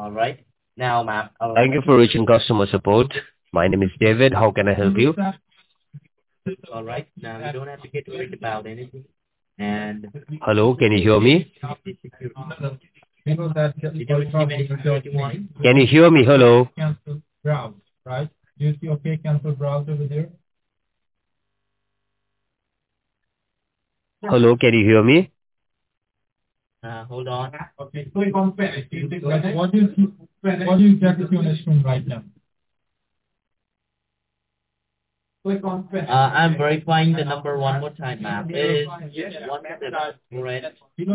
All right. Now, ma'am. Thank you for reaching customer support. My name is David. How can I help you? All right. Now you don't have to get worried about anything. And Hello, can you hear me? the security. Did you receive any security warning? Can you hear me? Hello. Cancel browse, right? Do you see okay cancel browse over there? Hello, can you hear me? Hold on. Okay, click on finish. What do you see? What do you exactly see on the screen right now? Click on finish. I'm verifying the number one more time, ma'am. It is 1 7 red.